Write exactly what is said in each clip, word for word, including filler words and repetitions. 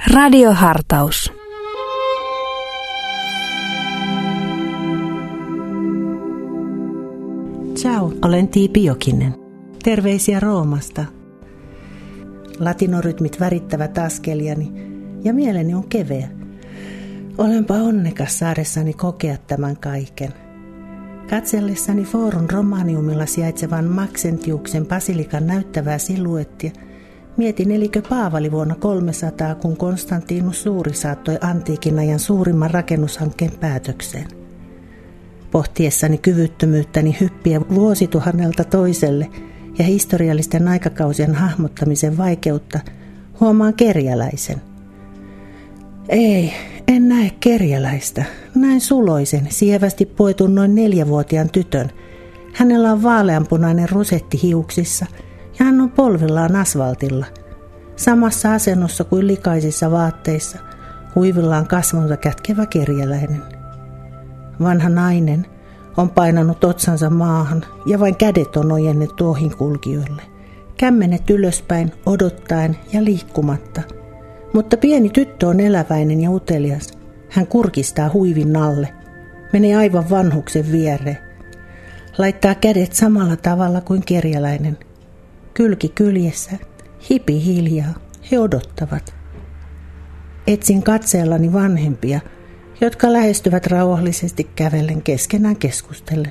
Radiohartaus. Ciao, olen Tiipi Jokinen. Terveisiä Roomasta. Latinorytmit värittävät askeliani ja mieleni on keveä. Olenpa onnekas saadessani kokea tämän kaiken. Katsellessani Forum Romaniumilla sijaitsevan Maxentiuksen basilikan näyttävää siluettia, mietin elikö Paavali vuonna kolmesataa, kun Konstantinus Suuri saattoi antiikin ajan suurimman rakennushankkeen päätökseen. Pohtiessani kyvyttömyyttäni hyppiä vuosituhannelta toiselle ja historiallisten aikakausien hahmottamisen vaikeutta, huomaan kerjäläisen. Ei, en näe kerjäläistä. Näin suloisen, sievästi poetun noin neljävuotiaan tytön. Hänellä on vaaleanpunainen rusetti hiuksissa ja hän on polvillaan asfaltilla. Samassa asennossa kuin likaisissa vaatteissa, huivillaan kasvonsa kätkevä kerjäläinen. Vanha nainen on painanut otsansa maahan ja vain kädet on ojennettu ohinkulkijoille. Kämmenet ylöspäin, odottaen ja liikkumatta. Mutta pieni tyttö on eläväinen ja utelias. Hän kurkistaa huivin alle. Menee aivan vanhuksen viereen. Laittaa kädet samalla tavalla kuin kerjäläinen. Kylki kyljessä, hipi hiljaa, he odottavat. Etsin katseellani vanhempia, jotka lähestyvät rauhallisesti kävellen keskenään keskustellen.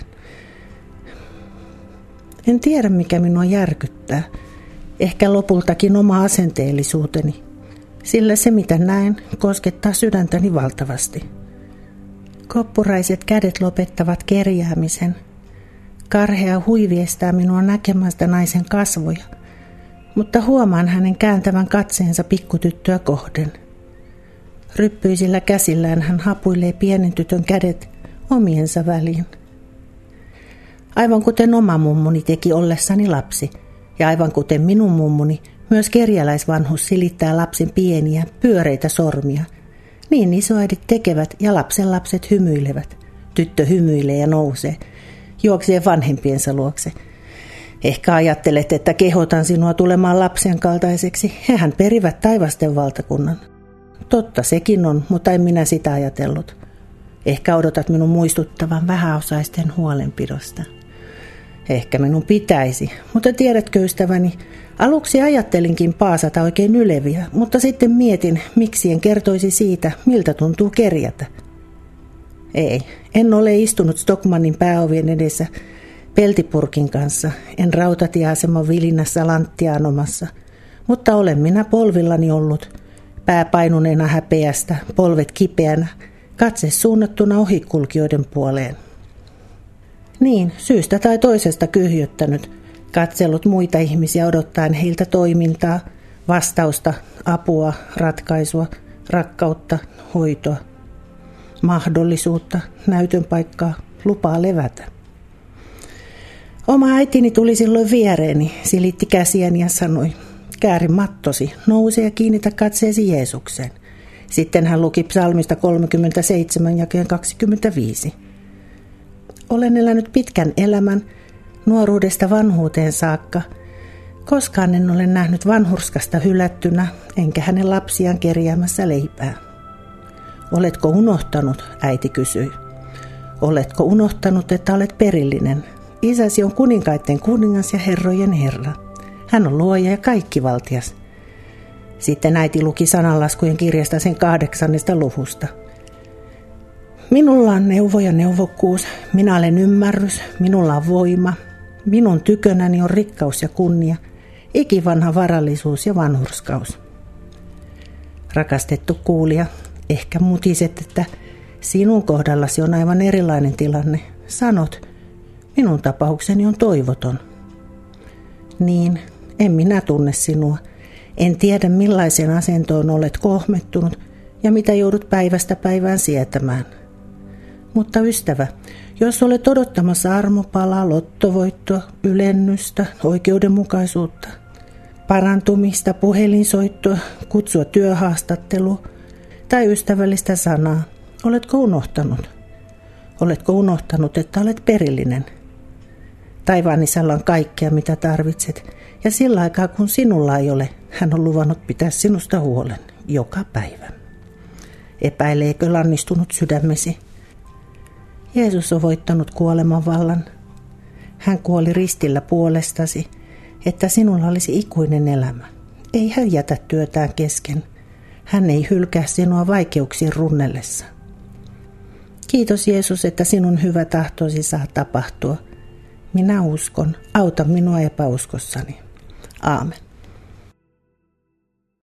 En tiedä, mikä minua järkyttää. Ehkä lopultakin oma asenteellisuuteni, sillä se mitä näen koskettaa sydäntäni valtavasti. Koppuraiset kädet lopettavat kerjäämisen. Karhea huivi estää minua näkemästä naisen kasvoja, mutta huomaan hänen kääntävän katseensa pikkutyttöä kohden. Ryppyisillä käsillään hän hapuilee pienen tytön kädet omiensa väliin. Aivan kuten oma mummuni teki ollessani lapsi, ja aivan kuten minun mummuni, myös kerjäläisvanhus silittää lapsen pieniä, pyöreitä sormia. Niin isoäidit tekevät ja lapsenlapset hymyilevät. Tyttö hymyilee ja nousee, juoksee vanhempiensa luokse. Ehkä ajattelet, että kehotan sinua tulemaan lapsen kaltaiseksi. Hehän perivät taivasten valtakunnan. Totta sekin on, mutta en minä sitä ajatellut. Ehkä odotat minun muistuttavan vähäosaisten huolenpidosta. Ehkä minun pitäisi, mutta tiedätkö ystäväni, aluksi ajattelinkin paasata oikein yleviä, mutta sitten mietin, miksi en kertoisi siitä, miltä tuntuu kerjätä. Ei, en ole istunut Stockmannin pääovien edessä peltipurkin kanssa, en rautatieaseman vilinnässä lanttia anomassa, mutta olen minä polvillani ollut, pää painuneena häpeästä, polvet kipeänä, katse suunnattuna ohikulkijoiden puoleen. Niin, syystä tai toisesta kyhjöttänyt, katsellut muita ihmisiä odottaen heiltä toimintaa, vastausta, apua, ratkaisua, rakkautta, hoitoa, mahdollisuutta, näytön paikkaa, lupaa levätä. Oma äitini tuli silloin viereeni, silitti käsiäni ja sanoi, kääri mattosi, nouse ja kiinnitä katseesi Jeesukseen. Sitten hän luki psalmista kolmekymmentäseitsemän jakeen kaksikymmentäviisi. Olen elänyt pitkän elämän, nuoruudesta vanhuuteen saakka. Koskaan en ole nähnyt vanhurskasta hylättynä, enkä hänen lapsiaan kerjäämässä leipää. Oletko unohtanut, äiti kysyi. Oletko unohtanut, että olet perillinen? Isäsi on kuninkaiden kuningas ja herrojen herra. Hän on luoja ja kaikkivaltias. Sitten äiti luki sananlaskujen kirjasta sen kahdeksannesta luvusta. Minulla on neuvo ja neuvokkuus, minä olen ymmärrys, minulla on voima, minun tykönäni on rikkaus ja kunnia, ikivanha varallisuus ja vanhurskaus. Rakastettu kuulija, ehkä mutiset, että sinun kohdallasi on aivan erilainen tilanne. Sanot, minun tapaukseni on toivoton. Niin, en minä tunne sinua. En tiedä millaisen asentoon olet kohmettunut ja mitä joudut päivästä päivään sietämään. Mutta ystävä, jos olet odottamassa armopalaa, lottovoittoa, ylennystä, oikeudenmukaisuutta, parantumista, puhelinsoittoa, kutsua työhaastattelua tai ystävällistä sanaa, oletko unohtanut? Oletko unohtanut, että olet perillinen? Taivaan isällä on kaikkea, mitä tarvitset, ja sillä aikaa kun sinulla ei ole, hän on luvannut pitää sinusta huolen. joka päivä. Epäileekö lannistunut sydämesi? Jeesus on voittanut kuoleman vallan. Hän kuoli ristillä puolestasi, että sinulla olisi ikuinen elämä. Ei hän jätä työtään kesken. Hän ei hylkää sinua vaikeuksien runnellessa. Kiitos Jeesus, että sinun hyvä tahtosi saa tapahtua. Minä uskon, auta minua epäuskossani. Aamen.